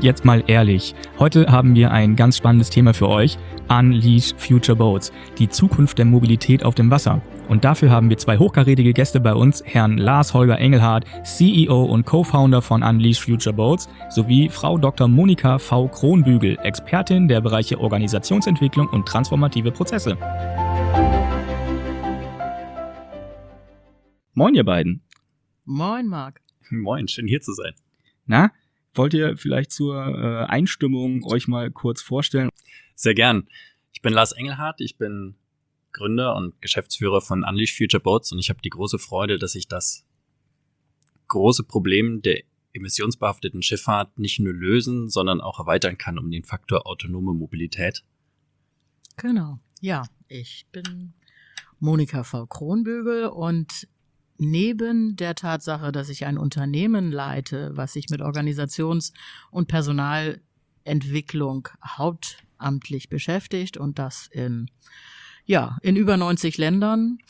jetzt mal ehrlich. Heute haben wir ein ganz spannendes Thema für euch. Unleash Future Boats, die Zukunft der Mobilität auf dem Wasser. Und dafür haben wir zwei hochkarätige Gäste bei uns, Herrn Lars Holger Engelhardt, CEO und Co-Founder von Unleash Future Boats, sowie Frau Dr. Monika V. Kronbügel, Expertin der Bereiche Organisationsentwicklung und transformative Prozesse. Moin, ihr beiden. Moin, Marc. Moin, schön hier zu sein. Na, wollt ihr vielleicht zur Einstimmung euch mal kurz vorstellen? Sehr gern. Ich bin Lars Engelhardt, ich bin Gründer und Geschäftsführer von Unleash Future Boats und ich habe die große Freude, dass ich das große Problem der emissionsbehafteten Schifffahrt nicht nur lösen, sondern auch erweitern kann um den Faktor autonome Mobilität. Genau, ja, ich bin Monika V. Kronbügel und neben der Tatsache, dass ich ein Unternehmen leite, was sich mit Organisations- und Personalentwicklung hauptamtlich beschäftigt und das in über 90 Ländern,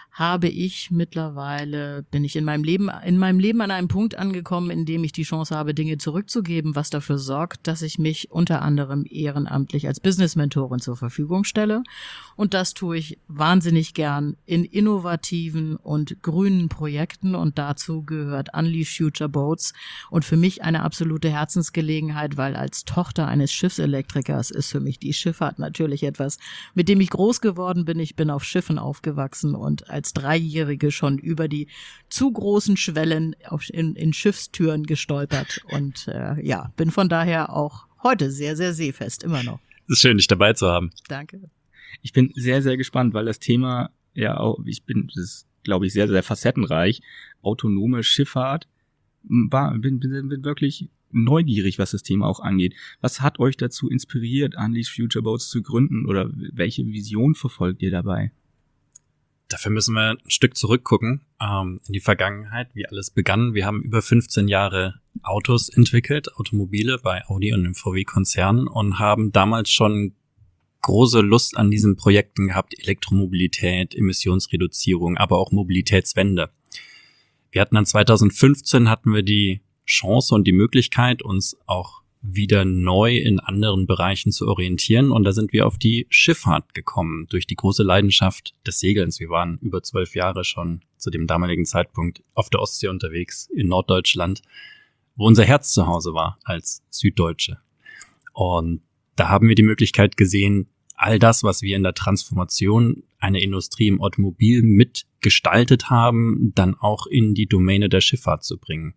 bin ich in meinem Leben an einem Punkt angekommen, in dem ich die Chance habe, Dinge zurückzugeben, was dafür sorgt, dass ich mich unter anderem ehrenamtlich als Business-Mentorin zur Verfügung stelle. Und das tue ich wahnsinnig gern in innovativen und grünen Projekten und dazu gehört Unleash Future Boats und für mich eine absolute Herzensgelegenheit, weil als Tochter eines Schiffselektrikers ist für mich die Schifffahrt natürlich etwas, mit dem ich groß geworden bin. Ich bin auf Schiffen aufgewachsen und als Dreijährige schon über die zu großen Schwellen in Schiffstüren gestolpert und bin von daher auch heute sehr, sehr seefest, immer noch. Es ist schön, dich dabei zu haben. Danke. Ich bin sehr, sehr gespannt, weil das Thema das ist, glaube ich, sehr, sehr facettenreich. Autonome Schifffahrt. Bin wirklich neugierig, was das Thema auch angeht. Was hat euch dazu inspiriert, Unleash Future Boats zu gründen oder welche Vision verfolgt ihr dabei? Dafür müssen wir ein Stück zurückgucken in die Vergangenheit, wie alles begann. Wir haben über 15 Jahre Autos entwickelt, Automobile bei Audi und dem VW-Konzern und haben damals schon große Lust an diesen Projekten gehabt, Elektromobilität, Emissionsreduzierung, aber auch Mobilitätswende. Wir hatten dann 2015 die Chance und die Möglichkeit, uns auch wieder neu in anderen Bereichen zu orientieren. Und da sind wir auf die Schifffahrt gekommen, durch die große Leidenschaft des Segelns. Wir waren über 12 Jahre schon zu dem damaligen Zeitpunkt auf der Ostsee unterwegs, in Norddeutschland, wo unser Herz zu Hause war als Süddeutsche. Und da haben wir die Möglichkeit gesehen, all das, was wir in der Transformation einer Industrie im Automobil mitgestaltet haben, dann auch in die Domäne der Schifffahrt zu bringen.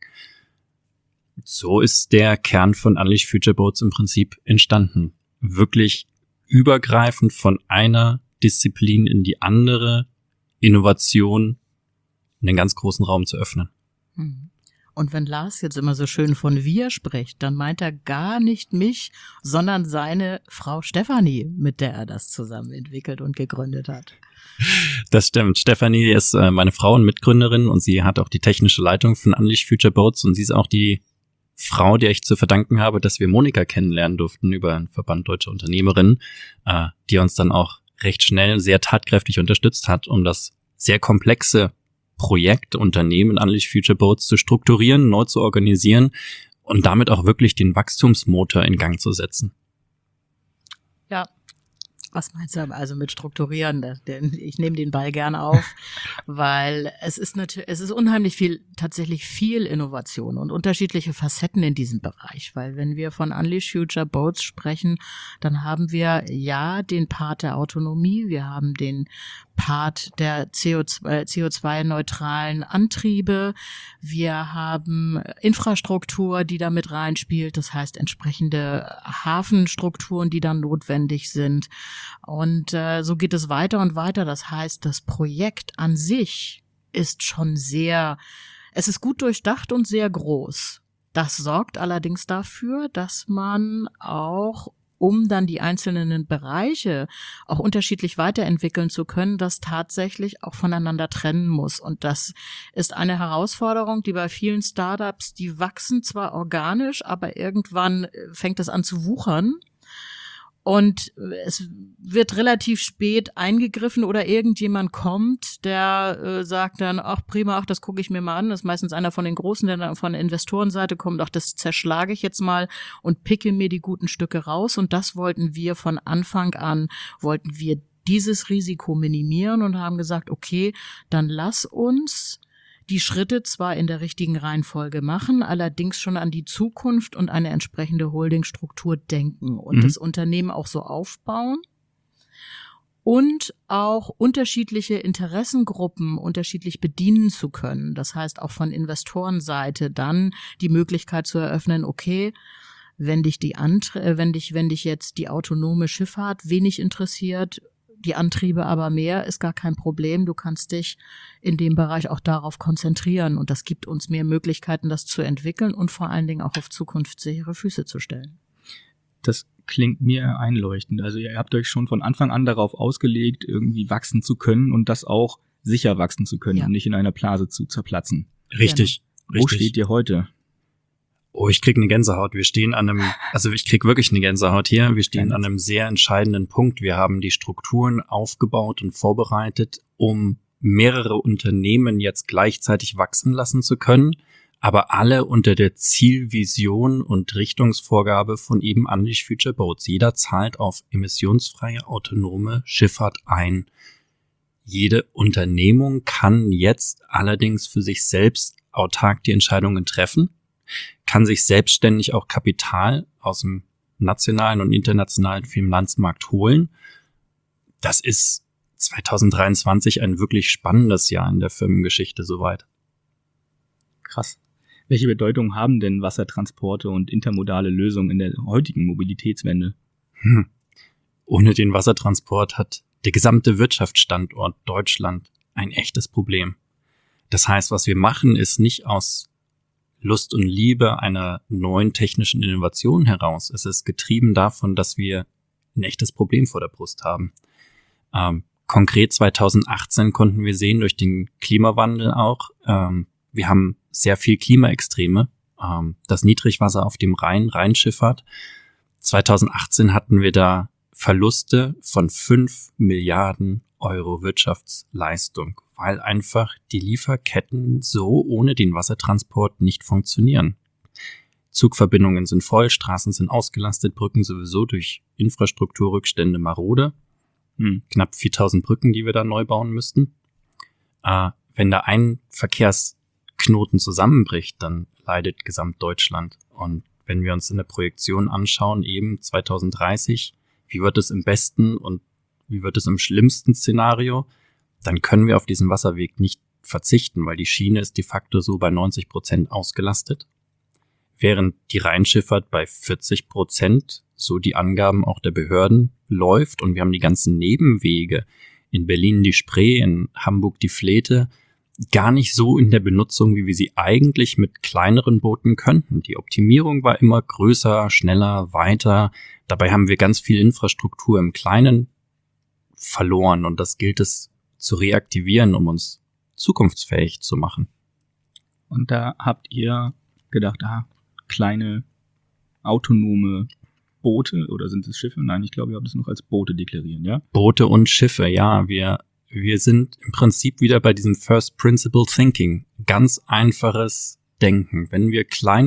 So ist der Kern von Unleash Future Boats im Prinzip entstanden. Wirklich übergreifend von einer Disziplin in die andere, Innovation, einen ganz großen Raum zu öffnen. Und wenn Lars jetzt immer so schön von wir spricht, dann meint er gar nicht mich, sondern seine Frau Stefanie, mit der er das zusammen entwickelt und gegründet hat. Das stimmt. Stefanie ist meine Frau und Mitgründerin und sie hat auch die technische Leitung von Unleash Future Boats und sie ist auch die Frau, der ich zu verdanken habe, dass wir Monika kennenlernen durften über einen Verband Deutscher Unternehmerinnen, die uns dann auch recht schnell sehr tatkräftig unterstützt hat, um das sehr komplexe Projekt Unternehmen Unleash Future Boats zu strukturieren, neu zu organisieren und damit auch wirklich den Wachstumsmotor in Gang zu setzen. Ja. Was meinst du also mit strukturieren? Ich nehme den Ball gerne auf, weil es ist unheimlich tatsächlich viel Innovation und unterschiedliche Facetten in diesem Bereich, weil wenn wir von Unleash Future Boats sprechen, dann haben wir ja den Part der Autonomie, wir haben den Part der CO2-neutralen Antriebe, wir haben Infrastruktur, die da mit reinspielt, das heißt entsprechende Hafenstrukturen, die dann notwendig sind. Und so geht es weiter und weiter. Das heißt, das Projekt an sich ist schon es ist gut durchdacht und sehr groß. Das sorgt allerdings dafür, dass man auch, um dann die einzelnen Bereiche auch unterschiedlich weiterentwickeln zu können, das tatsächlich auch voneinander trennen muss. Und das ist eine Herausforderung, die bei vielen Startups, die wachsen zwar organisch, aber irgendwann fängt es an zu wuchern. Und es wird relativ spät eingegriffen oder irgendjemand kommt, der sagt dann, ach prima, ach das gucke ich mir mal an. Das ist meistens einer von den Großen, der dann von der Investorenseite kommt, ach das zerschlage ich jetzt mal und picke mir die guten Stücke raus. Und das wollten wir von Anfang an, dieses Risiko minimieren und haben gesagt, okay, dann lass uns die Schritte zwar in der richtigen Reihenfolge machen, allerdings schon an die Zukunft und eine entsprechende Holdingstruktur denken und das Unternehmen auch so aufbauen und auch unterschiedliche Interessengruppen unterschiedlich bedienen zu können. Das heißt auch von Investorenseite dann die Möglichkeit zu eröffnen, okay, wenn dich jetzt die autonome Schifffahrt wenig interessiert, die Antriebe aber mehr, ist gar kein Problem. Du kannst dich in dem Bereich auch darauf konzentrieren und das gibt uns mehr Möglichkeiten, das zu entwickeln und vor allen Dingen auch auf zukunftssichere Füße zu stellen. Das klingt mir einleuchtend. Also ihr habt euch schon von Anfang an darauf ausgelegt, irgendwie wachsen zu können und das auch sicher wachsen zu können und nicht in einer Blase zu zerplatzen. Richtig. Wo steht ihr heute? Oh, ich krieg eine Gänsehaut. Ich krieg wirklich eine Gänsehaut hier. Wir stehen an einem sehr entscheidenden Punkt. Wir haben die Strukturen aufgebaut und vorbereitet, um mehrere Unternehmen jetzt gleichzeitig wachsen lassen zu können, aber alle unter der Zielvision und Richtungsvorgabe von eben Unleash Future Boats. Jeder zahlt auf emissionsfreie autonome Schifffahrt ein. Jede Unternehmung kann jetzt allerdings für sich selbst autark die Entscheidungen treffen, kann sich selbstständig auch Kapital aus dem nationalen und internationalen Finanzmarkt holen. Das ist 2023 ein wirklich spannendes Jahr in der Firmengeschichte soweit. Krass. Welche Bedeutung haben denn Wassertransporte und intermodale Lösungen in der heutigen Mobilitätswende? Ohne den Wassertransport hat der gesamte Wirtschaftsstandort Deutschland ein echtes Problem. Das heißt, was wir machen, ist nicht aus Lust und Liebe einer neuen technischen Innovation heraus. Es ist getrieben davon, dass wir ein echtes Problem vor der Brust haben. Konkret 2018 konnten wir sehen, durch den Klimawandel auch, wir haben sehr viel Klimaextreme, das Niedrigwasser auf dem Rhein, Rheinschifffahrt. 2018 hatten wir da Verluste von 5 Milliarden Euro Wirtschaftsleistung, weil einfach die Lieferketten so ohne den Wassertransport nicht funktionieren. Zugverbindungen sind voll, Straßen sind ausgelastet, Brücken sowieso durch Infrastrukturrückstände marode. Knapp 4000 Brücken, die wir da neu bauen müssten. Wenn da ein Verkehrsknoten zusammenbricht, dann leidet Gesamtdeutschland. Und wenn wir uns in der Projektion anschauen, eben 2030, wie wird es im besten und wie wird es im schlimmsten Szenario, dann können wir auf diesen Wasserweg nicht verzichten, weil die Schiene ist de facto so bei 90% ausgelastet, während die Rheinschifffahrt bei 40%, so die Angaben auch der Behörden, läuft und wir haben die ganzen Nebenwege, in Berlin die Spree, in Hamburg die Fleete, gar nicht so in der Benutzung, wie wir sie eigentlich mit kleineren Booten könnten. Die Optimierung war immer größer, schneller, weiter. Dabei haben wir ganz viel Infrastruktur im Kleinen verloren und das gilt es zu reaktivieren, um uns zukunftsfähig zu machen. Und da habt ihr gedacht, kleine autonome Boote oder sind es Schiffe? Nein, ich glaube, ihr habt es noch als Boote deklarieren, ja? Boote und Schiffe, ja. Wir sind im Prinzip wieder bei diesem First Principle Thinking. Ganz einfaches Denken. Wenn wir kleine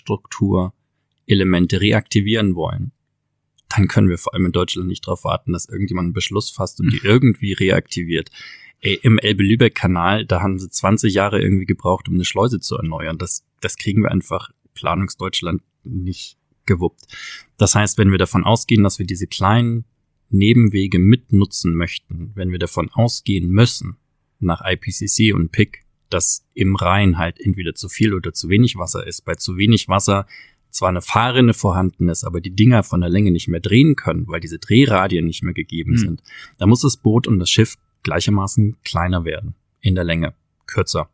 Infrastrukturelemente reaktivieren wollen, dann können wir vor allem in Deutschland nicht darauf warten, dass irgendjemand einen Beschluss fasst und die irgendwie reaktiviert. Im Elbe-Lübeck-Kanal, da haben sie 20 Jahre irgendwie gebraucht, um eine Schleuse zu erneuern. Das kriegen wir einfach Planungsdeutschland nicht gewuppt. Das heißt, wenn wir davon ausgehen, dass wir diese kleinen Nebenwege mitnutzen möchten, wenn wir davon ausgehen müssen, nach IPCC und PIC, dass im Rhein halt entweder zu viel oder zu wenig Wasser ist, bei zu wenig Wasser zwar eine Fahrrinne vorhanden ist, aber die Dinger von der Länge nicht mehr drehen können, weil diese Drehradien nicht mehr gegeben sind, da muss das Boot und das Schiff gleichermaßen kleiner werden, in der Länge, kürzer.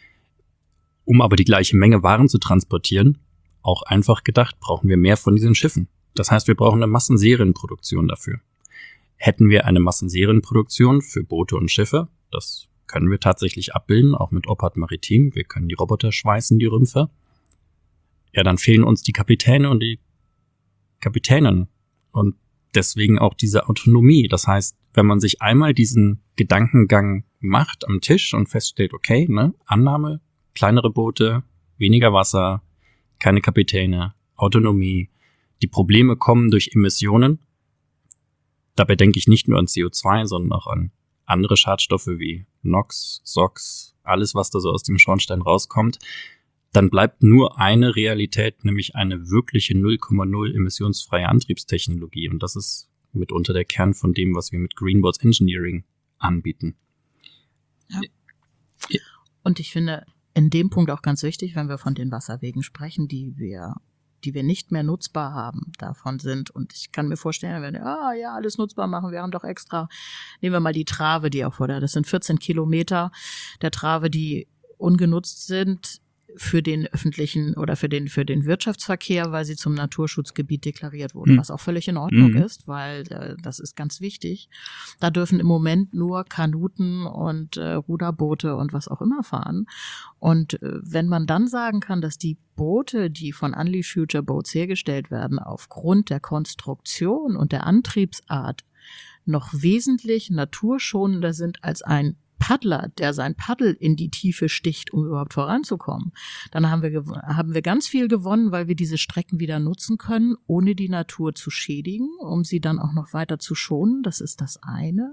Um aber die gleiche Menge Waren zu transportieren, auch einfach gedacht, brauchen wir mehr von diesen Schiffen. Das heißt, wir brauchen eine Massenserienproduktion dafür. Hätten wir eine Massenserienproduktion für Boote und Schiffe, das können wir tatsächlich abbilden, auch mit Oppard Maritim, wir können die Roboter schweißen, die Rümpfe. Ja, dann fehlen uns die Kapitäne und die Kapitäninnen. Und deswegen auch diese Autonomie. Das heißt, wenn man sich einmal diesen Gedankengang macht am Tisch und feststellt, okay, ne, Annahme, kleinere Boote, weniger Wasser, keine Kapitäne, Autonomie, die Probleme kommen durch Emissionen. Dabei denke ich nicht nur an CO2, sondern auch an andere Schadstoffe wie NOx, SOx, alles, was da so aus dem Schornstein rauskommt. Dann bleibt nur eine Realität, nämlich eine wirkliche 0,0 emissionsfreie Antriebstechnologie. Und das ist mitunter der Kern von dem, was wir mit Greenboards Engineering anbieten. Ja. Und ich finde in dem Punkt auch ganz wichtig, wenn wir von den Wasserwegen sprechen, die wir nicht mehr nutzbar haben, davon sind. Und ich kann mir vorstellen, wenn wir alles nutzbar machen, wir haben doch extra, nehmen wir mal die Trave, die auch das sind 14 Kilometer der Trave, die ungenutzt sind für den öffentlichen oder für den Wirtschaftsverkehr, weil sie zum Naturschutzgebiet deklariert wurden, was auch völlig in Ordnung ist, weil das ist ganz wichtig. Da dürfen im Moment nur Kanuten und Ruderboote und was auch immer fahren. Und wenn man dann sagen kann, dass die Boote, die von Unleash Future Boats hergestellt werden, aufgrund der Konstruktion und der Antriebsart noch wesentlich naturschonender sind als ein Paddler, der sein Paddel in die Tiefe sticht, um überhaupt voranzukommen, dann haben wir ganz viel gewonnen, weil wir diese Strecken wieder nutzen können, ohne die Natur zu schädigen, um sie dann auch noch weiter zu schonen. Das ist das eine.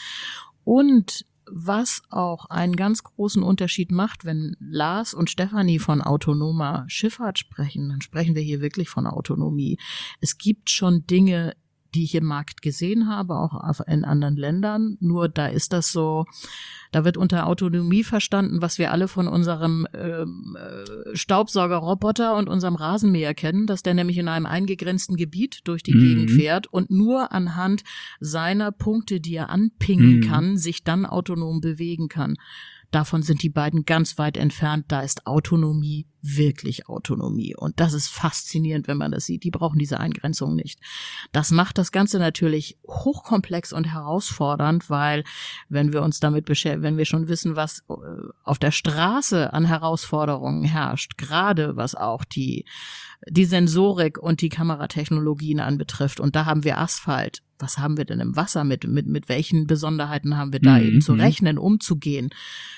Und was auch einen ganz großen Unterschied macht, wenn Lars und Stefanie von autonomer Schifffahrt sprechen, dann sprechen wir hier wirklich von Autonomie. Es gibt schon Dinge, die ich im Markt gesehen habe, auch in anderen Ländern. Nur da ist das so, da wird unter Autonomie verstanden, was wir alle von unserem Staubsaugerroboter und unserem Rasenmäher kennen, dass der nämlich in einem eingegrenzten Gebiet durch die Gegend fährt und nur anhand seiner Punkte, die er anpingen kann, sich dann autonom bewegen kann. Davon sind die beiden ganz weit entfernt. Da ist Autonomie wirklich Autonomie. Und das ist faszinierend, wenn man das sieht. Die brauchen diese Eingrenzung nicht. Das macht das Ganze natürlich hochkomplex und herausfordernd, weil wenn wir uns damit beschäftigen, wenn wir schon wissen, was auf der Straße an Herausforderungen herrscht, gerade was auch die Sensorik und die Kameratechnologien anbetrifft. Und da haben wir Asphalt. Was haben wir denn im Wasser? Mit welchen Besonderheiten haben wir da eben zu rechnen, umzugehen?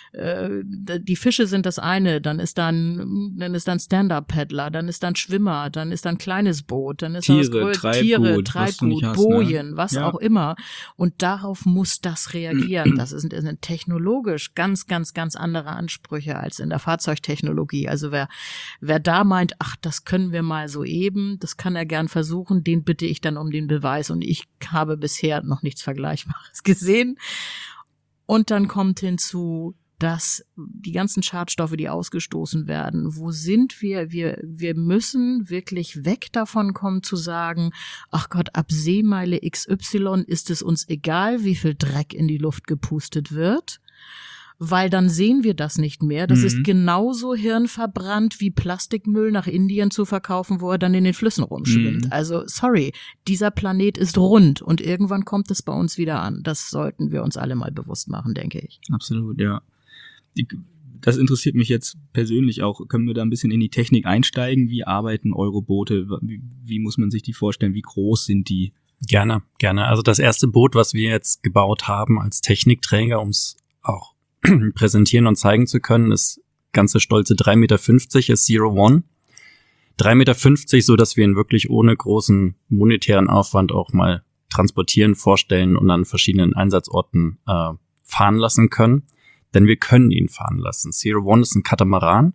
Die Fische sind das eine, dann ist dann Stand-Up-Paddler, dann ist dann Schwimmer, dann ist dann kleines Boot, dann ist Tiere, Treibboot, Bojen, was auch immer. Und darauf muss das reagieren. Das sind technologisch ganz, ganz, ganz andere Ansprüche als in der Fahrzeugtechnologie. Also wer da meint, ach, das können wir mal so eben, das kann er gern versuchen, den bitte ich dann um den Beweis. Und ich habe bisher noch nichts Vergleichbares gesehen. Und dann kommt hinzu, dass die ganzen Schadstoffe, die ausgestoßen werden, wo sind wir? Wir müssen wirklich weg davon kommen zu sagen, ach Gott, ab Seemeile XY ist es uns egal, wie viel Dreck in die Luft gepustet wird, weil dann sehen wir das nicht mehr. Das ist genauso hirnverbrannt wie Plastikmüll nach Indien zu verkaufen, wo er dann in den Flüssen rumschwimmt. Also sorry, dieser Planet ist rund und irgendwann kommt es bei uns wieder an. Das sollten wir uns alle mal bewusst machen, denke ich. Absolut, ja. Das interessiert mich jetzt persönlich auch. Können wir da ein bisschen in die Technik einsteigen? Wie arbeiten eure Boote? Wie muss man sich die vorstellen? Wie groß sind die? Gerne. Also das erste Boot, was wir jetzt gebaut haben als Technikträger, um es auch präsentieren und zeigen zu können, ist ganze stolze 3,50 Meter, ist Zero One. 3,50 Meter, so dass wir ihn wirklich ohne großen monetären Aufwand auch mal transportieren, vorstellen und an verschiedenen Einsatzorten fahren lassen können. Denn wir können ihn fahren lassen. Zero One ist ein Katamaran,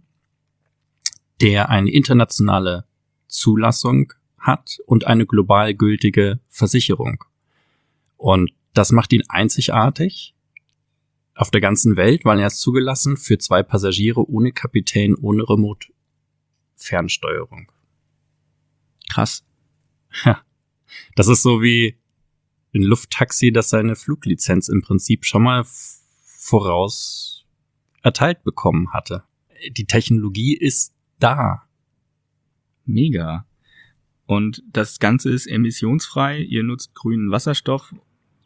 der eine internationale Zulassung hat und eine global gültige Versicherung. Und das macht ihn einzigartig auf der ganzen Welt, weil er ist zugelassen für 2 Passagiere ohne Kapitän, ohne Remote-Fernsteuerung. Krass. Ja, das ist so wie ein Lufttaxi, das seine Fluglizenz im Prinzip schon mal voraus erteilt bekommen hatte. Die Technologie ist da. Mega. Und das Ganze ist emissionsfrei, ihr nutzt grünen Wasserstoff.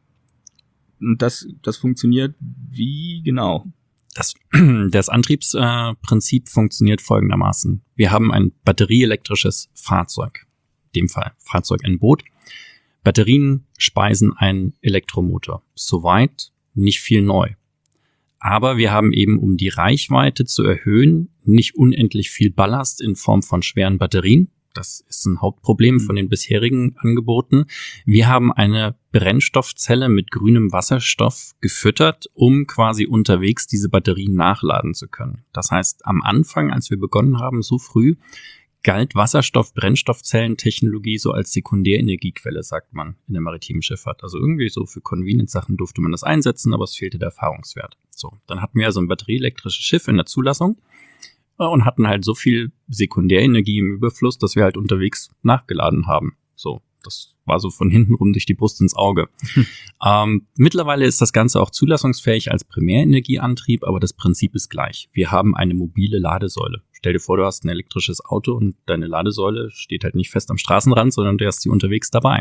Und das funktioniert wie genau? Das Antriebsprinzip funktioniert folgendermaßen. Wir haben ein batterieelektrisches Fahrzeug. In dem Fall Fahrzeug, ein Boot. Batterien speisen einen Elektromotor. Soweit nicht viel neu. Aber wir haben eben, um die Reichweite zu erhöhen, nicht unendlich viel Ballast in Form von schweren Batterien. Das ist ein Hauptproblem von den bisherigen Angeboten. Wir haben eine Brennstoffzelle mit grünem Wasserstoff gefüttert, um quasi unterwegs diese Batterien nachladen zu können. Das heißt, am Anfang, als wir begonnen haben, so früh, galt Wasserstoff-Brennstoffzellentechnologie so als Sekundärenergiequelle, sagt man in der maritimen Schifffahrt. Also irgendwie so für Convenience-Sachen durfte man das einsetzen, aber es fehlte der Erfahrungswert. So, dann hatten wir also ein batterieelektrisches Schiff in der Zulassung und hatten halt so viel Sekundärenergie im Überfluss, dass wir halt unterwegs nachgeladen haben. So, das war so von hinten rum durch die Brust ins Auge. Mittlerweile ist das Ganze auch zulassungsfähig als Primärenergieantrieb, aber das Prinzip ist gleich. Wir haben eine mobile Ladesäule. Stell dir vor, du hast ein elektrisches Auto und deine Ladesäule steht halt nicht fest am Straßenrand, sondern du hast sie unterwegs dabei.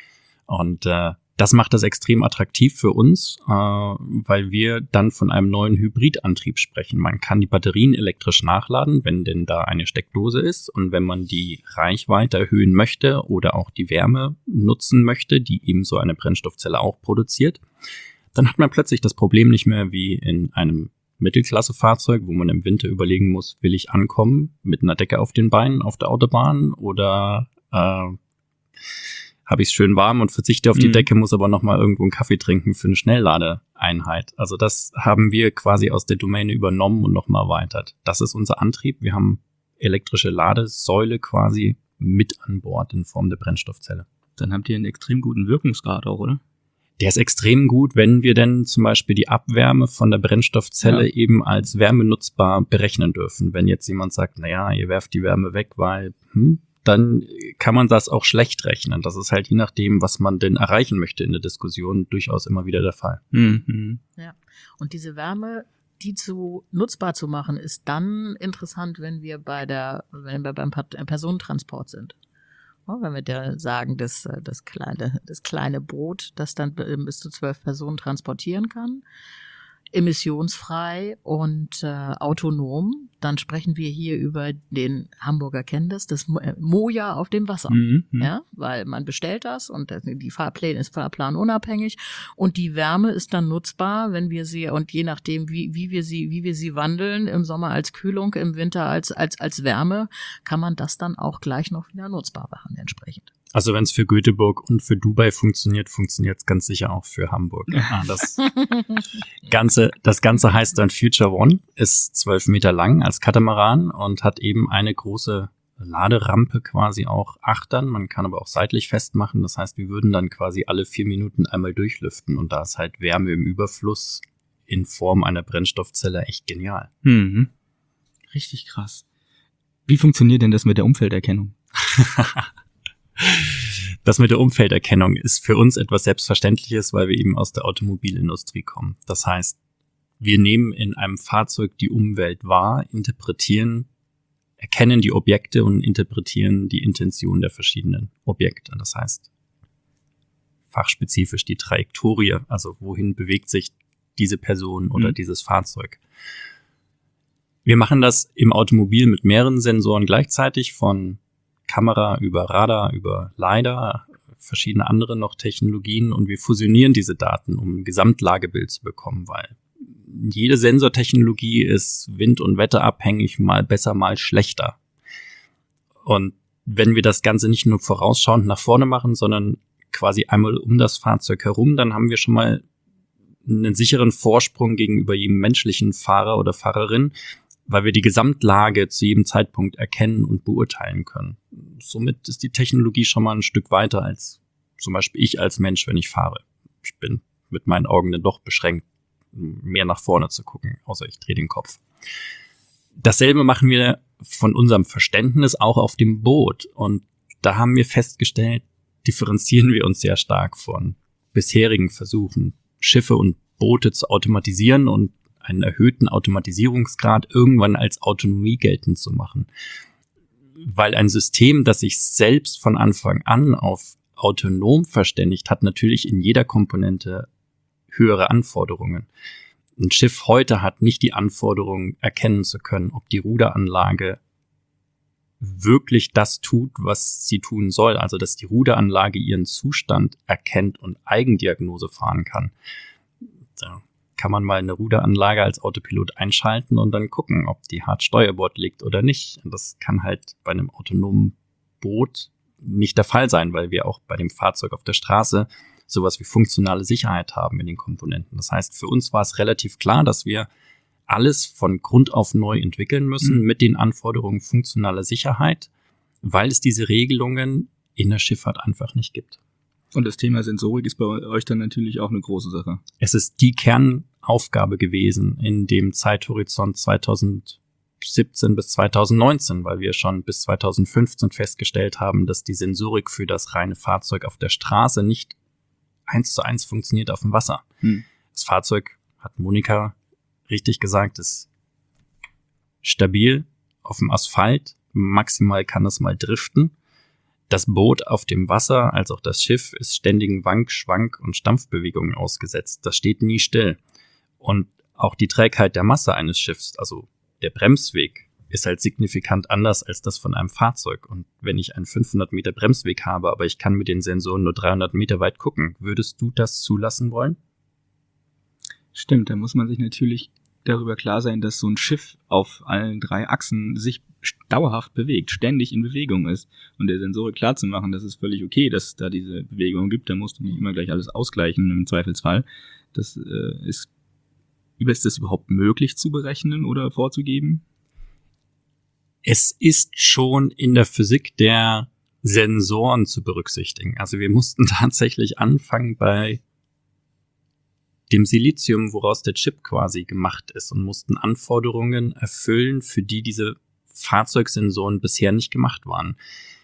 Und das macht das extrem attraktiv für uns, weil wir dann von einem neuen Hybridantrieb sprechen. Man kann die Batterien elektrisch nachladen, wenn denn da eine Steckdose ist. Und wenn man die Reichweite erhöhen möchte oder auch die Wärme nutzen möchte, die eben so eine Brennstoffzelle auch produziert, dann hat man plötzlich das Problem nicht mehr wie in einem Mittelklasse-Fahrzeug, wo man im Winter überlegen muss, will ich ankommen mit einer Decke auf den Beinen auf der Autobahn oder habe ich es schön warm und verzichte auf die Decke, muss aber nochmal irgendwo einen Kaffee trinken für eine Schnellladeeinheit. Also das haben wir quasi aus der Domäne übernommen und nochmal erweitert. Das ist unser Antrieb. Wir haben elektrische Ladesäule quasi mit an Bord in Form der Brennstoffzelle. Dann habt ihr einen extrem guten Wirkungsgrad auch, oder? Der ist extrem gut, wenn wir denn zum Beispiel die Abwärme von der Brennstoffzelle eben als wärmenutzbar berechnen dürfen. Wenn jetzt jemand sagt, naja, ihr werft die Wärme weg, weil dann kann man das auch schlecht rechnen. Das ist halt je nachdem, was man denn erreichen möchte in der Diskussion, durchaus immer wieder der Fall. Mhm. Ja, und diese Wärme, die nutzbar zu machen, ist dann interessant, wenn wir beim Personentransport sind. Ja, wenn wir da sagen, das kleine Boot, das dann bis zu 12 Personen transportieren kann, emissionsfrei und autonom, dann sprechen wir hier über den Hamburger kennen das Moja auf dem Wasser. Ja, weil man bestellt das und die Fahrpläne ist fahrplanunabhängig und die Wärme ist dann nutzbar, wenn wir sie, und je nachdem, wie wir sie wandeln, im Sommer als Kühlung, im Winter als Wärme, kann man das dann auch gleich noch wieder nutzbar machen entsprechend. Also wenn es für Göteborg und für Dubai funktioniert, funktioniert es ganz sicher auch für Hamburg. Das Ganze heißt dann Future One, ist 12 Meter lang als Katamaran und hat eben eine große Laderampe quasi auch achtern. Man kann aber auch seitlich festmachen. Das heißt, wir würden dann quasi alle 4 Minuten einmal durchlüften und da ist halt Wärme im Überfluss in Form einer Brennstoffzelle echt genial. Richtig krass. Wie funktioniert denn das mit der Umfelderkennung? Das mit der Umfelderkennung ist für uns etwas Selbstverständliches, weil wir eben aus der Automobilindustrie kommen. Das heißt, wir nehmen in einem Fahrzeug die Umwelt wahr, erkennen die Objekte und interpretieren die Intention der verschiedenen Objekte. Das heißt, fachspezifisch die Trajektorie, also wohin bewegt sich diese Person oder dieses Fahrzeug. Wir machen das im Automobil mit mehreren Sensoren gleichzeitig, von Kamera über Radar, über LiDAR, verschiedene andere noch Technologien und wir fusionieren diese Daten, um ein Gesamtlagebild zu bekommen, weil jede Sensortechnologie ist wind- und wetterabhängig, mal besser, mal schlechter. Und wenn wir das Ganze nicht nur vorausschauend nach vorne machen, sondern quasi einmal um das Fahrzeug herum, dann haben wir schon mal einen sicheren Vorsprung gegenüber jedem menschlichen Fahrer oder Fahrerin, weil wir die Gesamtlage zu jedem Zeitpunkt erkennen und beurteilen können. Somit ist die Technologie schon mal ein Stück weiter als zum Beispiel ich als Mensch, wenn ich fahre. Ich bin mit meinen Augen dann doch beschränkt, mehr nach vorne zu gucken, außer ich drehe den Kopf. Dasselbe machen wir von unserem Verständnis auch auf dem Boot. Und da haben wir festgestellt, differenzieren wir uns sehr stark von bisherigen Versuchen, Schiffe und Boote zu automatisieren und einen erhöhten Automatisierungsgrad irgendwann als Autonomie geltend zu machen. Weil ein System, das sich selbst von Anfang an auf autonom verständigt, hat natürlich in jeder Komponente höhere Anforderungen. Ein Schiff heute hat nicht die Anforderung, erkennen zu können, ob die Ruderanlage wirklich das tut, was sie tun soll. Also, dass die Ruderanlage ihren Zustand erkennt und Eigendiagnose fahren kann. Da kann man mal eine Ruderanlage als Autopilot einschalten und dann gucken, ob die hart Steuerbord liegt oder nicht. Und das kann halt bei einem autonomen Boot nicht der Fall sein, weil wir auch bei dem Fahrzeug auf der Straße sowas wie funktionale Sicherheit haben in den Komponenten. Das heißt, für uns war es relativ klar, dass wir alles von Grund auf neu entwickeln müssen mit den Anforderungen funktionaler Sicherheit, weil es diese Regelungen in der Schifffahrt einfach nicht gibt. Und das Thema Sensorik ist bei euch dann natürlich auch eine große Sache. Es ist die Kernaufgabe gewesen in dem Zeithorizont 2017 bis 2019, weil wir schon bis 2015 festgestellt haben, dass die Sensorik für das reine Fahrzeug auf der Straße nicht 1:1 funktioniert auf dem Wasser. Das Fahrzeug, hat Monika richtig gesagt, ist stabil auf dem Asphalt. Maximal kann es mal driften. Das Boot auf dem Wasser, als auch das Schiff, ist ständigen Wank-, Schwank- und Stampfbewegungen ausgesetzt. Das steht nie still. Und auch die Trägheit der Masse eines Schiffs, also der Bremsweg, ist halt signifikant anders als das von einem Fahrzeug. Und wenn ich einen 500 Meter Bremsweg habe, aber ich kann mit den Sensoren nur 300 Meter weit gucken, würdest du das zulassen wollen? Stimmt, da muss man sich natürlich darüber klar sein, dass so ein Schiff auf allen 3 Achsen sich dauerhaft bewegt, ständig in Bewegung ist. Und der Sensorik klar zu machen, das ist völlig okay, dass es da diese Bewegung gibt, da musst du nicht immer gleich alles ausgleichen im Zweifelsfall. Ist das überhaupt möglich zu berechnen oder vorzugeben? Es ist schon in der Physik der Sensoren zu berücksichtigen. Also wir mussten tatsächlich anfangen bei dem Silizium, woraus der Chip quasi gemacht ist, und mussten Anforderungen erfüllen, für die diese Fahrzeugsensoren bisher nicht gemacht waren.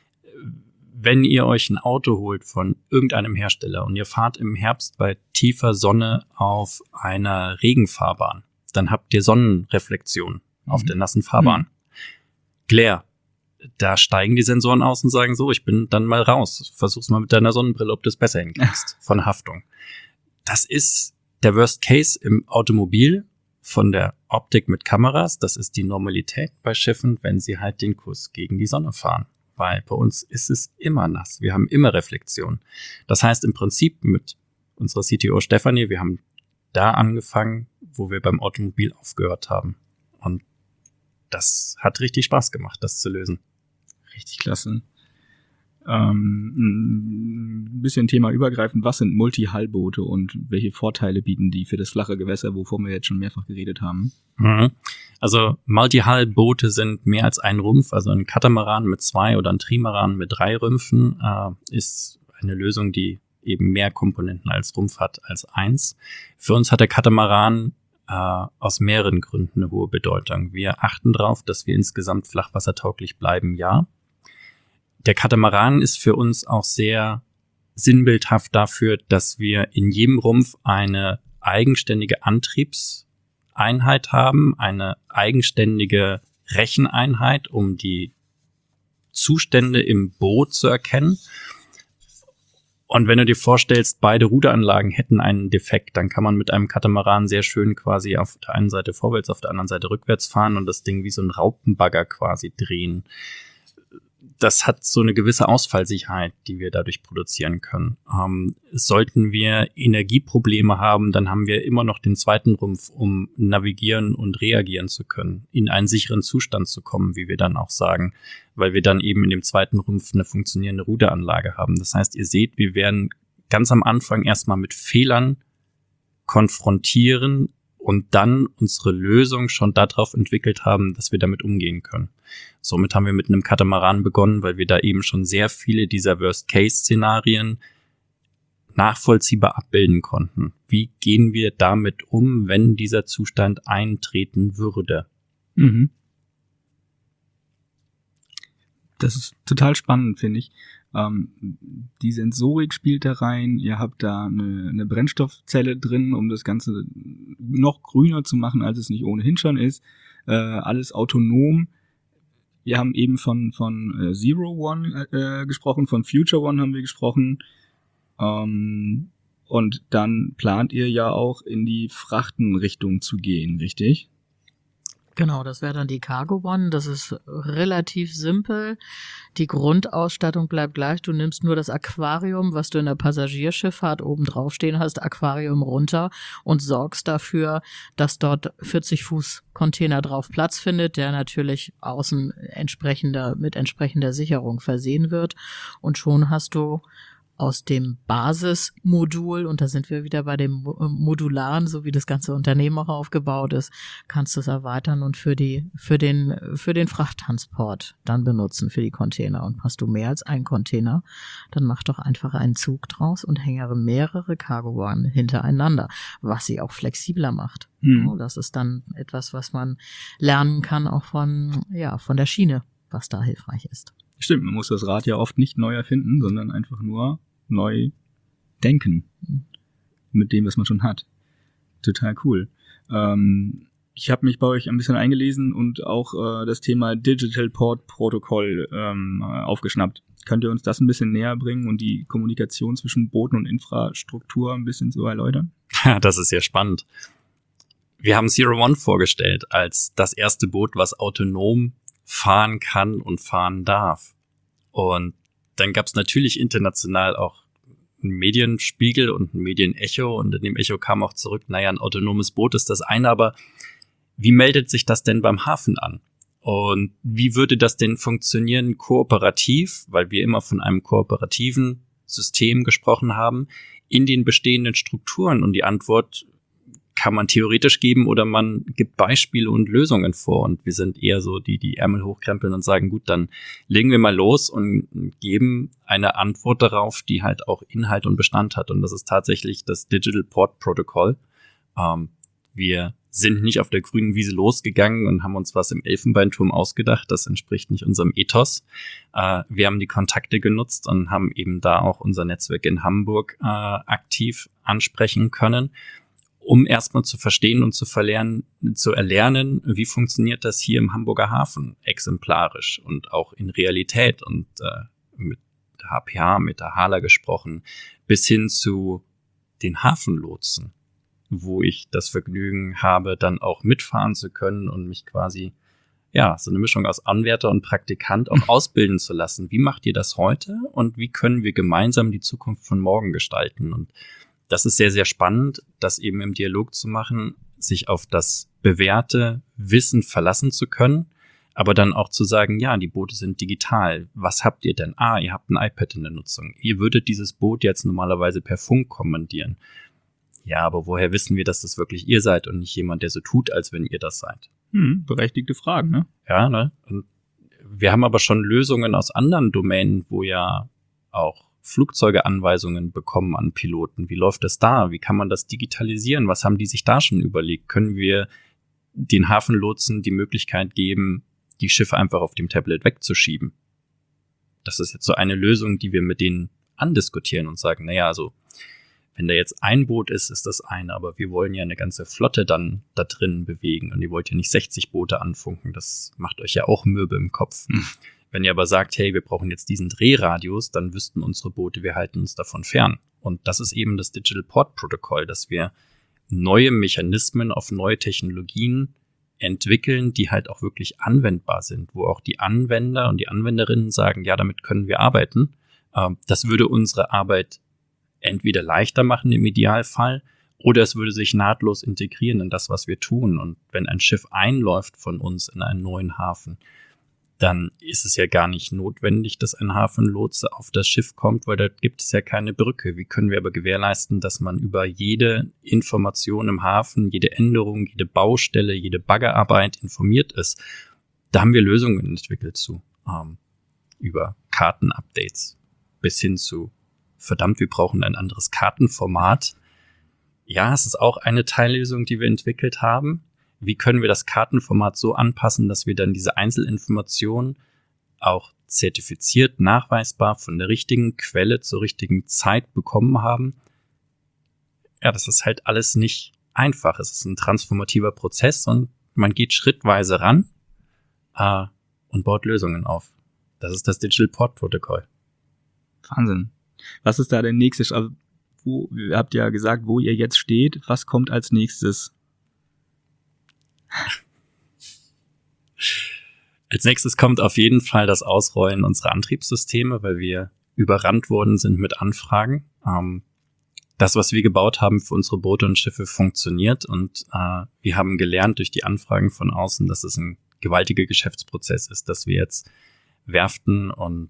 Wenn ihr euch ein Auto holt von irgendeinem Hersteller und ihr fahrt im Herbst bei tiefer Sonne auf einer Regenfahrbahn, dann habt ihr Sonnenreflexion auf der nassen Fahrbahn. Glare. Da steigen die Sensoren aus und sagen so, ich bin dann mal raus. Versuch's mal mit deiner Sonnenbrille, ob du es besser hinkriegst. Von Haftung. Das ist der Worst Case im Automobil von der Optik mit Kameras. Das ist die Normalität bei Schiffen, wenn sie halt den Kurs gegen die Sonne fahren. Weil bei uns ist es immer nass. Wir haben immer Reflexion. Das heißt im Prinzip mit unserer CTO Stefanie, wir haben da angefangen, wo wir beim Automobil aufgehört haben. Und das hat richtig Spaß gemacht, das zu lösen. Richtig klasse. Ein bisschen Thema übergreifend, was sind Multi-Hull-Boote und welche Vorteile bieten die für das flache Gewässer, wovon wir jetzt schon mehrfach geredet haben? Also Multi-Hull-Boote sind mehr als ein Rumpf, also ein Katamaran mit 2 oder ein Trimaran mit 3 Rümpfen ist eine Lösung, die eben mehr Komponenten als Rumpf hat als 1. Für uns hat der Katamaran aus mehreren Gründen eine hohe Bedeutung. Wir achten darauf, dass wir insgesamt flachwassertauglich bleiben, ja. Der Katamaran ist für uns auch sehr sinnbildhaft dafür, dass wir in jedem Rumpf eine eigenständige Antriebseinheit haben, eine eigenständige Recheneinheit, um die Zustände im Boot zu erkennen. Und wenn du dir vorstellst, beide Ruderanlagen hätten einen Defekt, dann kann man mit einem Katamaran sehr schön quasi auf der einen Seite vorwärts, auf der anderen Seite rückwärts fahren und das Ding wie so ein Raupenbagger quasi drehen. Das hat so eine gewisse Ausfallsicherheit, die wir dadurch produzieren können. Sollten wir Energieprobleme haben, dann haben wir immer noch den zweiten Rumpf, um navigieren und reagieren zu können, in einen sicheren Zustand zu kommen, wie wir dann auch sagen, weil wir dann eben in dem zweiten Rumpf eine funktionierende Ruderanlage haben. Das heißt, ihr seht, wir werden ganz am Anfang erstmal mit Fehlern konfrontieren und dann unsere Lösung schon darauf entwickelt haben, dass wir damit umgehen können. Somit haben wir mit einem Katamaran begonnen, weil wir da eben schon sehr viele dieser Worst-Case-Szenarien nachvollziehbar abbilden konnten. Wie gehen wir damit um, wenn dieser Zustand eintreten würde? Das ist total spannend, finde ich. Die Sensorik spielt da rein, ihr habt da eine Brennstoffzelle drin, um das Ganze noch grüner zu machen, als es nicht ohnehin schon ist. Alles autonom. Wir haben eben von Zero One gesprochen, von Future One haben wir gesprochen. Und dann plant ihr ja auch in die Frachtenrichtung zu gehen, richtig? Genau, das wäre dann die Cargo One. Das ist relativ simpel. Die Grundausstattung bleibt gleich. Du nimmst nur das Aquarium, was du in der Passagierschifffahrt oben drauf stehen hast, Aquarium runter und sorgst dafür, dass dort 40 Fuß Container drauf Platz findet, der natürlich außen mit entsprechender Sicherung versehen wird. Und schon hast du aus dem Basismodul, und da sind wir wieder bei dem Modularen, so wie das ganze Unternehmen auch aufgebaut ist, kannst du es erweitern und für den Frachttransport dann benutzen, für die Container. Und hast du mehr als einen Container, dann mach doch einfach einen Zug draus und hängere mehrere Cargo-Waren hintereinander, was sie auch flexibler macht. Das ist dann etwas, was man lernen kann, auch von der Schiene, was da hilfreich ist. Stimmt, man muss das Rad ja oft nicht neu erfinden, sondern einfach nur neu denken mit dem, was man schon hat. Total cool. Ich habe mich bei euch ein bisschen eingelesen und auch das Thema Digital Port Protocol aufgeschnappt. Könnt ihr uns das ein bisschen näher bringen und die Kommunikation zwischen Booten und Infrastruktur ein bisschen so erläutern? Ja, das ist ja spannend. Wir haben Zero One vorgestellt als das erste Boot, was autonom fahren kann und fahren darf. Und dann gab es natürlich international auch einen Medienspiegel und ein Medienecho, und in dem Echo kam auch zurück, ein autonomes Boot ist das eine, aber wie meldet sich das denn beim Hafen an? Und wie würde das denn funktionieren kooperativ, weil wir immer von einem kooperativen System gesprochen haben, in den bestehenden Strukturen? Und die Antwort kann man theoretisch geben oder man gibt Beispiele und Lösungen vor. Und wir sind eher so die Ärmel hochkrempeln und sagen, gut, dann legen wir mal los und geben eine Antwort darauf, die halt auch Inhalt und Bestand hat. Und das ist tatsächlich das Digital Port Protocol. Wir sind nicht auf der grünen Wiese losgegangen und haben uns was im Elfenbeinturm ausgedacht. Das entspricht nicht unserem Ethos. Wir haben die Kontakte genutzt und haben eben da auch unser Netzwerk in Hamburg aktiv ansprechen können, um erstmal zu verstehen und zu erlernen, wie funktioniert das hier im Hamburger Hafen exemplarisch und auch in Realität, und mit HPH, mit der HALA gesprochen, bis hin zu den Hafenlotsen, wo ich das Vergnügen habe, dann auch mitfahren zu können und mich quasi, so eine Mischung aus Anwärter und Praktikant auch ausbilden zu lassen. Wie macht ihr das heute und wie können wir gemeinsam die Zukunft von morgen gestalten? Und das ist sehr, sehr spannend, das eben im Dialog zu machen, sich auf das bewährte Wissen verlassen zu können, aber dann auch zu sagen, die Boote sind digital. Was habt ihr denn? Ihr habt ein iPad in der Nutzung. Ihr würdet dieses Boot jetzt normalerweise per Funk kommandieren. Ja, aber woher wissen wir, dass das wirklich ihr seid und nicht jemand, der so tut, als wenn ihr das seid? Berechtigte Fragen, ne? Ja, ne? Und wir haben aber schon Lösungen aus anderen Domänen, wo ja auch Flugzeuge Anweisungen bekommen an Piloten. Wie läuft das da? Wie kann man das digitalisieren? Was haben die sich da schon überlegt? Können wir den Hafenlotsen die Möglichkeit geben, die Schiffe einfach auf dem Tablet wegzuschieben? Das ist jetzt so eine Lösung, die wir mit denen andiskutieren und sagen, wenn da jetzt ein Boot ist, ist das eine, aber wir wollen ja eine ganze Flotte dann da drin bewegen und ihr wollt ja nicht 60 Boote anfunken. Das macht euch ja auch mürbe im Kopf. Wenn ihr aber sagt, hey, wir brauchen jetzt diesen Drehradius, dann wüssten unsere Boote, wir halten uns davon fern. Und das ist eben das Digital Port Protocol, dass wir neue Mechanismen auf neue Technologien entwickeln, die halt auch wirklich anwendbar sind, wo auch die Anwender und die Anwenderinnen sagen, damit können wir arbeiten. Das würde unsere Arbeit entweder leichter machen im Idealfall oder es würde sich nahtlos integrieren in das, was wir tun. Und wenn ein Schiff einläuft von uns in einen neuen Hafen, dann ist es ja gar nicht notwendig, dass ein Hafenlotse auf das Schiff kommt, weil da gibt es ja keine Brücke. Wie können wir aber gewährleisten, dass man über jede Information im Hafen, jede Änderung, jede Baustelle, jede Baggerarbeit informiert ist? Da haben wir Lösungen entwickelt zu, über Kartenupdates bis hin zu, verdammt, wir brauchen ein anderes Kartenformat. Ja, es ist auch eine Teillösung, die wir entwickelt haben. Wie können wir das Kartenformat so anpassen, dass wir dann diese Einzelinformationen auch zertifiziert, nachweisbar von der richtigen Quelle zur richtigen Zeit bekommen haben? Ja, das ist halt alles nicht einfach. Es ist ein transformativer Prozess und man geht schrittweise ran und baut Lösungen auf. Das ist das Digital Port Protocol. Wahnsinn. Was ist da der nächste Schritt? Ihr habt ja gesagt, wo ihr jetzt steht. Was kommt als nächstes? Als nächstes kommt auf jeden Fall das Ausrollen unserer Antriebssysteme, weil wir überrannt worden sind mit Anfragen. Das, was wir gebaut haben für unsere Boote und Schiffe, funktioniert und wir haben gelernt durch die Anfragen von außen, dass es ein gewaltiger Geschäftsprozess ist, dass wir jetzt Werften und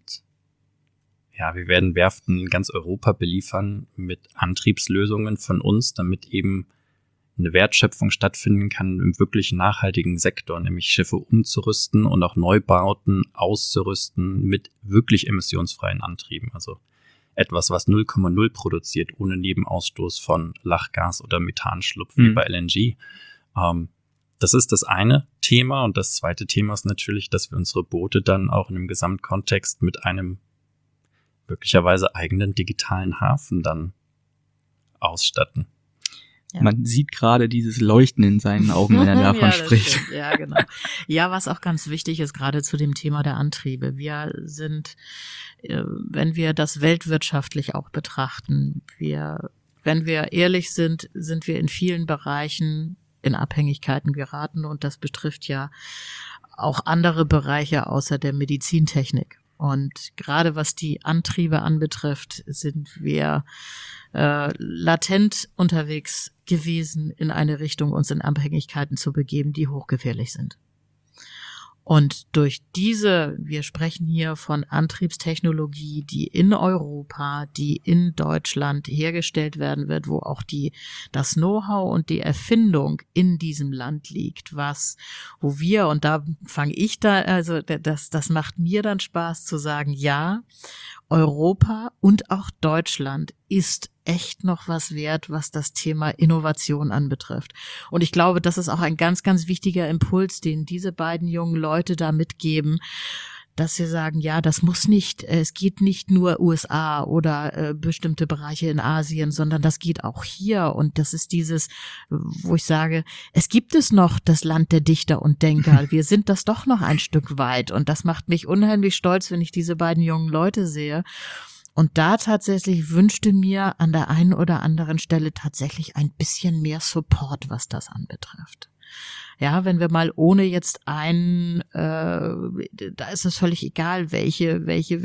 wir werden Werften in ganz Europa beliefern mit Antriebslösungen von uns, damit eben eine Wertschöpfung stattfinden kann im wirklich nachhaltigen Sektor, nämlich Schiffe umzurüsten und auch Neubauten auszurüsten mit wirklich emissionsfreien Antrieben. Also etwas, was 0,0 produziert, ohne Nebenausstoß von Lachgas oder Methanschlupf wie bei LNG. Das ist das eine Thema. Und das zweite Thema ist natürlich, dass wir unsere Boote dann auch in einem Gesamtkontext mit einem möglicherweise eigenen digitalen Hafen dann ausstatten. Ja. Man sieht gerade dieses Leuchten in seinen Augen, wenn er davon spricht. Stimmt. Ja, genau. Ja, was auch ganz wichtig ist, gerade zu dem Thema der Antriebe. Wir sind, wenn wir das weltwirtschaftlich auch betrachten, wenn wir ehrlich sind, sind wir in vielen Bereichen in Abhängigkeiten geraten und das betrifft ja auch andere Bereiche außer der Medizintechnik. Und gerade was die Antriebe anbetrifft, sind wir latent unterwegs gewesen, in eine Richtung uns in Abhängigkeiten zu begeben, die hochgefährlich sind. Und durch wir sprechen hier von Antriebstechnologie, die in Europa, die in Deutschland hergestellt werden wird, wo auch das Know-how und die Erfindung in diesem Land liegt, wo wir, und da fange ich also das macht mir dann Spaß zu sagen, ja, Europa und auch Deutschland ist echt noch was wert, was das Thema Innovation anbetrifft. Und ich glaube, das ist auch ein ganz, ganz wichtiger Impuls, den diese beiden jungen Leute da mitgeben, dass sie sagen, ja, es geht nicht nur USA oder bestimmte Bereiche in Asien, sondern das geht auch hier. Und das ist wo ich sage, es gibt es noch das Land der Dichter und Denker. Wir sind das doch noch ein Stück weit. Und das macht mich unheimlich stolz, wenn ich diese beiden jungen Leute sehe. Und da tatsächlich wünschte mir an der einen oder anderen Stelle tatsächlich ein bisschen mehr Support, was das anbetrifft. Ja, wenn wir mal ohne jetzt da ist es völlig egal, welche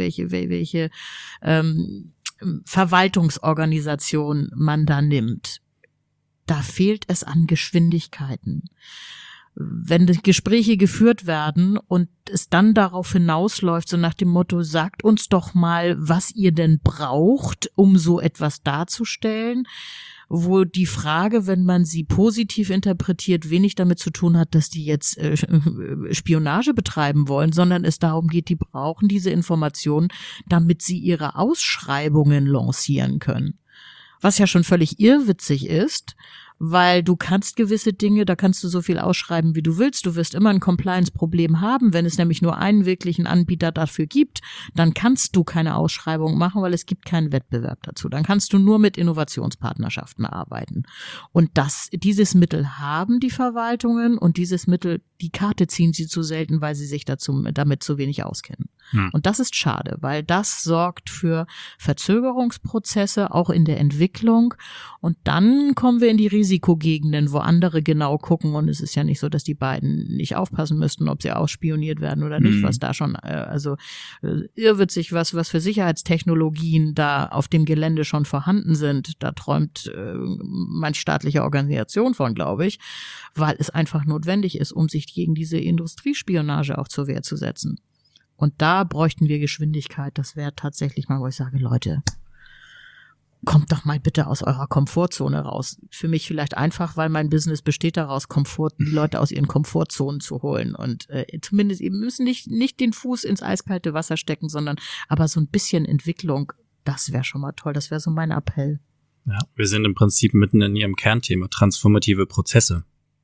Verwaltungsorganisation man da nimmt. Da fehlt es an Geschwindigkeiten. Wenn die Gespräche geführt werden und es dann darauf hinausläuft, so nach dem Motto, sagt uns doch mal, was ihr denn braucht, um so etwas darzustellen, wo die Frage, wenn man sie positiv interpretiert, wenig damit zu tun hat, dass die jetzt Spionage betreiben wollen, sondern es darum geht, die brauchen diese Informationen, damit sie ihre Ausschreibungen lancieren können. Was ja schon völlig irrwitzig ist, weil du kannst gewisse Dinge, da kannst du so viel ausschreiben, wie du willst. Du wirst immer ein Compliance-Problem haben. Wenn es nämlich nur einen wirklichen Anbieter dafür gibt, dann kannst du keine Ausschreibung machen, weil es gibt keinen Wettbewerb dazu. Dann kannst du nur mit Innovationspartnerschaften arbeiten. Und dieses Mittel haben die Verwaltungen und dieses Mittel, die Karte ziehen sie zu selten, weil sie sich damit zu wenig auskennen. Und das ist schade, weil das sorgt für Verzögerungsprozesse, auch in der Entwicklung. Und dann kommen wir in die Risikogegenden, wo andere genau gucken. Und es ist ja nicht so, dass die beiden nicht aufpassen müssten, ob sie ausspioniert werden oder nicht, was da schon, irrwitzig, was für Sicherheitstechnologien da auf dem Gelände schon vorhanden sind. Da träumt manch staatliche Organisation von, glaube ich, weil es einfach notwendig ist, um sich gegen diese Industriespionage auch zur Wehr zu setzen. Und da bräuchten wir Geschwindigkeit. Das wäre tatsächlich mal, wo ich sage, Leute, kommt doch mal bitte aus eurer Komfortzone raus. Für mich vielleicht einfach, weil mein Business besteht daraus, die Leute aus ihren Komfortzonen zu holen. Und zumindest eben müssen nicht den Fuß ins eiskalte Wasser stecken, sondern aber so ein bisschen Entwicklung, das wäre schon mal toll. Das wäre so mein Appell. Ja, wir sind im Prinzip mitten in Ihrem Kernthema, transformative Prozesse.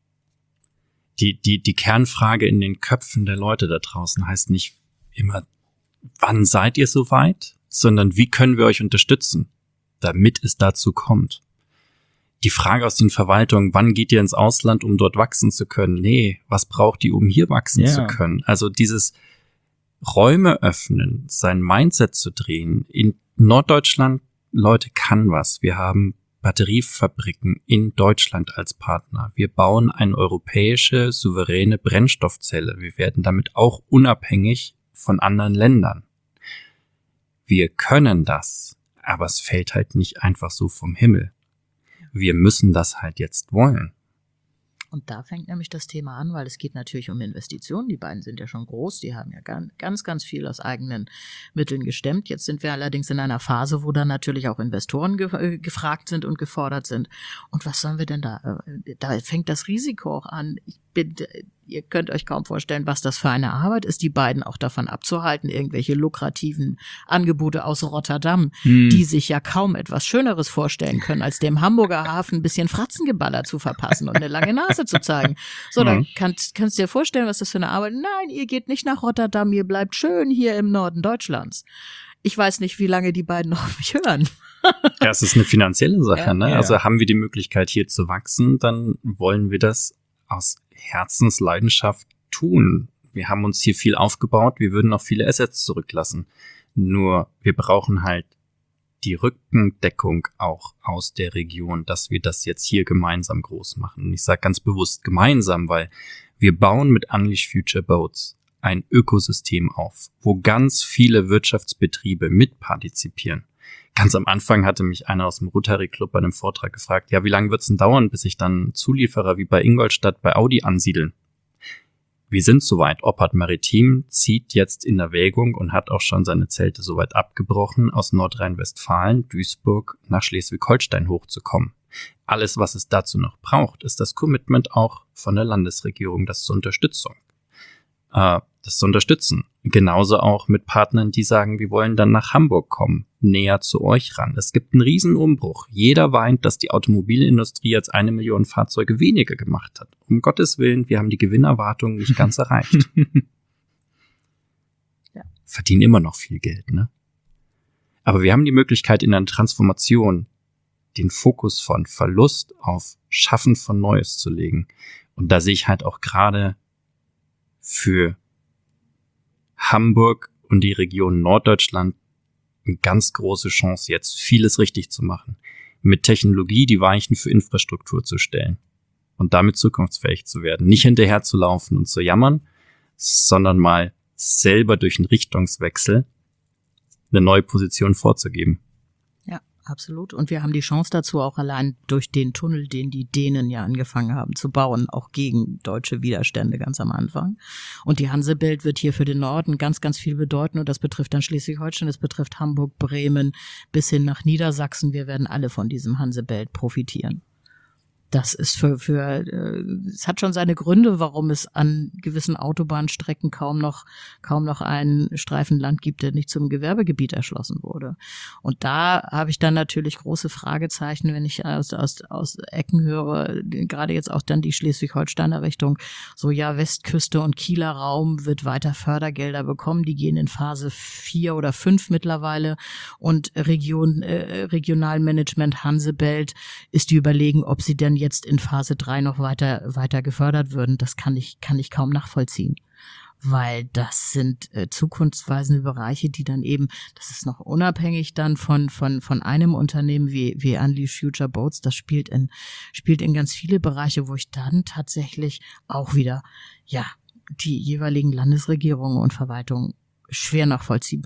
Die Kernfrage in den Köpfen der Leute da draußen heißt nicht immer, wann seid ihr soweit, sondern wie können wir euch unterstützen, damit es dazu kommt. Die Frage aus den Verwaltungen, wann geht ihr ins Ausland, um dort wachsen zu können? Nee, was braucht ihr, um hier wachsen zu können? Also dieses Räume öffnen, sein Mindset zu drehen. In Norddeutschland, Leute, kann was. Wir haben Batteriefabriken in Deutschland als Partner. Wir bauen eine europäische, souveräne Brennstoffzelle. Wir werden damit auch unabhängig von anderen Ländern. Wir können das, aber es fällt halt nicht einfach so vom Himmel. Wir müssen das halt jetzt wollen. Und da fängt nämlich das Thema an, weil es geht natürlich um Investitionen. Die beiden sind ja schon groß, die haben ja ganz, ganz viel aus eigenen Mitteln gestemmt. Jetzt sind wir allerdings in einer Phase, wo dann natürlich auch Investoren gefragt sind und gefordert sind. Und was sollen wir denn da? Da fängt das Risiko auch an. Ihr könnt euch kaum vorstellen, was das für eine Arbeit ist, die beiden auch davon abzuhalten, irgendwelche lukrativen Angebote aus Rotterdam, die sich ja kaum etwas Schöneres vorstellen können, als dem Hamburger Hafen ein bisschen Fratzengeballer zu verpassen und eine lange Nase zu zeigen. So, dann kannst du dir vorstellen, was das für eine Arbeit ist. Nein, ihr geht nicht nach Rotterdam, ihr bleibt schön hier im Norden Deutschlands. Ich weiß nicht, wie lange die beiden noch auf mich hören. Ja, es ist eine finanzielle Sache, Ja, ne? ja. Also haben wir die Möglichkeit, hier zu wachsen, dann wollen wir das aus Herzensleidenschaft tun. Wir haben uns hier viel aufgebaut, wir würden auch viele Assets zurücklassen. Nur wir brauchen halt die Rückendeckung auch aus der Region, dass wir das jetzt hier gemeinsam groß machen. Und ich sage ganz bewusst gemeinsam, weil wir bauen mit Unleash Future Boats ein Ökosystem auf, wo ganz viele Wirtschaftsbetriebe mitpartizipieren. Ganz am Anfang hatte mich einer aus dem Rotary Club bei einem Vortrag gefragt, ja, wie lange wird's denn dauern, bis sich dann Zulieferer wie bei Ingolstadt bei Audi ansiedeln? Wir sind soweit. Oppard Maritim zieht jetzt in Erwägung und hat auch schon seine Zelte soweit abgebrochen, aus Nordrhein-Westfalen, Duisburg nach Schleswig-Holstein hochzukommen. Alles, was es dazu noch braucht, ist das Commitment auch von der Landesregierung, das zur unterstützen. Genauso auch mit Partnern, die sagen, wir wollen dann nach Hamburg kommen, näher zu euch ran. Es gibt einen riesen Umbruch. Jeder weint, dass die Automobilindustrie jetzt 1 Million Fahrzeuge weniger gemacht hat. Um Gottes Willen, wir haben die Gewinnerwartungen nicht ganz erreicht. Ja. Verdienen immer noch viel Geld, ne? Aber wir haben die Möglichkeit, in einer Transformation den Fokus von Verlust auf Schaffen von Neues zu legen. Und da sehe ich halt auch gerade für Hamburg und die Region Norddeutschland eine ganz große Chance, jetzt vieles richtig zu machen. Mit Technologie die Weichen für Infrastruktur zu stellen und damit zukunftsfähig zu werden. Nicht hinterher zu laufen und zu jammern, sondern mal selber durch einen Richtungswechsel eine neue Position vorzugeben. Absolut. Und wir haben die Chance dazu auch allein durch den Tunnel, den die Dänen ja angefangen haben zu bauen, auch gegen deutsche Widerstände ganz am Anfang. Und die Hansebelt wird hier für den Norden ganz, ganz viel bedeuten. Und das betrifft dann Schleswig-Holstein, das betrifft Hamburg, Bremen bis hin nach Niedersachsen. Wir werden alle von diesem Hansebelt profitieren. Das ist es hat schon seine Gründe, warum es an gewissen Autobahnstrecken kaum noch einen Streifen Land gibt, der nicht zum Gewerbegebiet erschlossen wurde. Und da habe ich dann natürlich große Fragezeichen, wenn ich aus Ecken höre, gerade jetzt auch dann die Schleswig-Holsteiner Richtung, so ja, Westküste und Kieler Raum wird weiter Fördergelder bekommen, die gehen in Phase 4 oder 5 mittlerweile und Regionalmanagement Hansebelt ist die Überlegung, ob sie denn jetzt in Phase 3 noch weiter gefördert würden, das kann ich kaum nachvollziehen. Weil das sind zukunftsweisende Bereiche, die dann eben, das ist noch unabhängig dann von einem Unternehmen wie Unleash Future Boats, das spielt in ganz viele Bereiche, wo ich dann tatsächlich auch wieder, ja, die jeweiligen Landesregierungen und Verwaltungen schwer nachvollziehen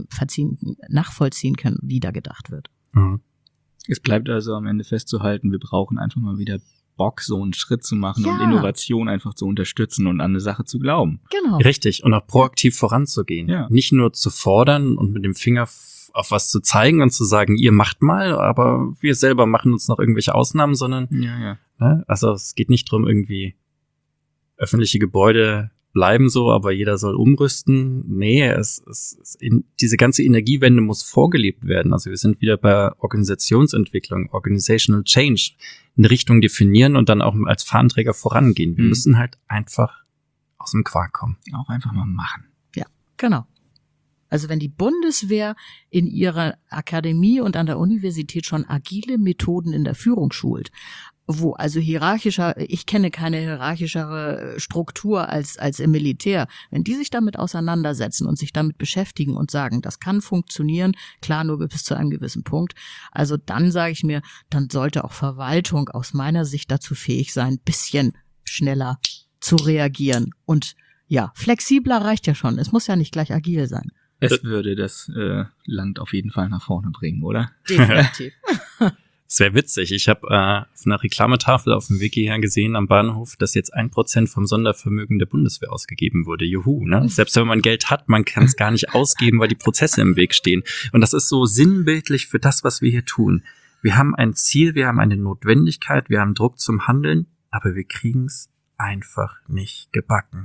können, wie da gedacht wird. Mhm. Es bleibt also am Ende festzuhalten, wir brauchen einfach mal wieder Bock, so einen Schritt zu machen Ja. und Innovation einfach zu unterstützen und an eine Sache zu glauben. Genau. Richtig, und auch proaktiv voranzugehen. Ja. Nicht nur zu fordern und mit dem Finger auf was zu zeigen und zu sagen, ihr macht mal, aber wir selber machen uns noch irgendwelche Ausnahmen, sondern Ja. ne, also es geht nicht darum, irgendwie öffentliche Gebäude bleiben so, aber jeder soll umrüsten. Nee, diese ganze Energiewende muss vorgelebt werden. Also wir sind wieder bei Organisationsentwicklung, Organizational Change, eine Richtung definieren und dann auch als Fahnenträger vorangehen. Wir müssen halt einfach aus dem Quark kommen. Auch einfach mal machen. Ja, genau. Also wenn die Bundeswehr in ihrer Akademie und an der Universität schon agile Methoden in der Führung schult wo also ich kenne keine hierarchischere Struktur als im Militär. Wenn die sich damit auseinandersetzen und sich damit beschäftigen und sagen, das kann funktionieren, klar, nur bis zu einem gewissen Punkt, also dann sage ich mir, dann sollte auch Verwaltung aus meiner Sicht dazu fähig sein, ein bisschen schneller zu reagieren. Und ja, flexibler reicht ja schon. Es muss ja nicht gleich agil sein. Es würde das Land auf jeden Fall nach vorne bringen, oder? Definitiv. Es wäre witzig. Ich habe auf einer Reklametafel auf dem Wiki her gesehen am Bahnhof, dass jetzt 1% vom Sondervermögen der Bundeswehr ausgegeben wurde. Juhu, ne? Selbst wenn man Geld hat, man kann es gar nicht ausgeben, weil die Prozesse im Weg stehen. Und das ist so sinnbildlich für das, was wir hier tun. Wir haben ein Ziel, wir haben eine Notwendigkeit, wir haben Druck zum Handeln, aber wir kriegen es einfach nicht gebacken.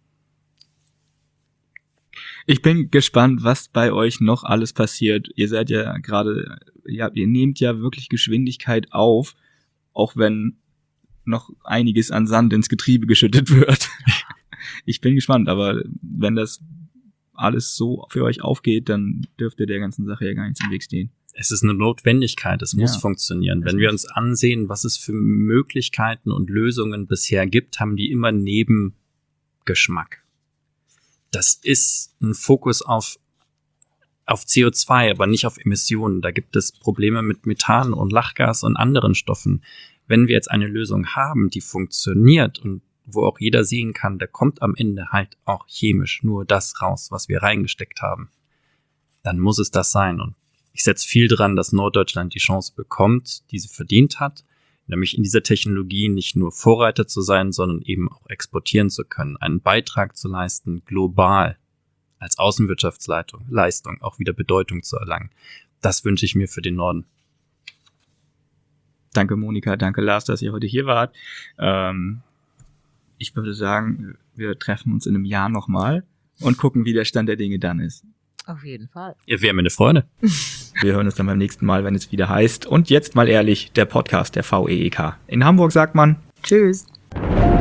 Ich bin gespannt, was bei euch noch alles passiert. Ihr seid ja gerade, ihr nehmt ja wirklich Geschwindigkeit auf, auch wenn noch einiges an Sand ins Getriebe geschüttet wird. Ich bin gespannt, aber wenn das alles so für euch aufgeht, dann dürfte der ganzen Sache ja gar nichts im Weg stehen. Es ist eine Notwendigkeit, es muss funktionieren. Wenn wir uns ansehen, was es für Möglichkeiten und Lösungen bisher gibt, haben die immer Nebengeschmack. Das ist ein Fokus auf CO2, aber nicht auf Emissionen. Da gibt es Probleme mit Methan und Lachgas und anderen Stoffen. Wenn wir jetzt eine Lösung haben, die funktioniert und wo auch jeder sehen kann, da kommt am Ende halt auch chemisch nur das raus, was wir reingesteckt haben, dann muss es das sein. Und ich setze viel dran, dass Norddeutschland die Chance bekommt, die sie verdient hat, nämlich in dieser Technologie nicht nur Vorreiter zu sein, sondern eben auch exportieren zu können, einen Beitrag zu leisten, global als Außenwirtschaftsleistung auch wieder Bedeutung zu erlangen. Das wünsche ich mir für den Norden. Danke Monika, danke Lars, dass ihr heute hier wart. Ich würde sagen, wir treffen uns in einem Jahr nochmal und gucken, wie der Stand der Dinge dann ist. Auf jeden Fall. Ihr wärt mir eine Freude. Wir hören uns dann beim nächsten Mal, wenn es wieder heißt. Und jetzt mal ehrlich, der Podcast der VEEK. In Hamburg sagt man Tschüss.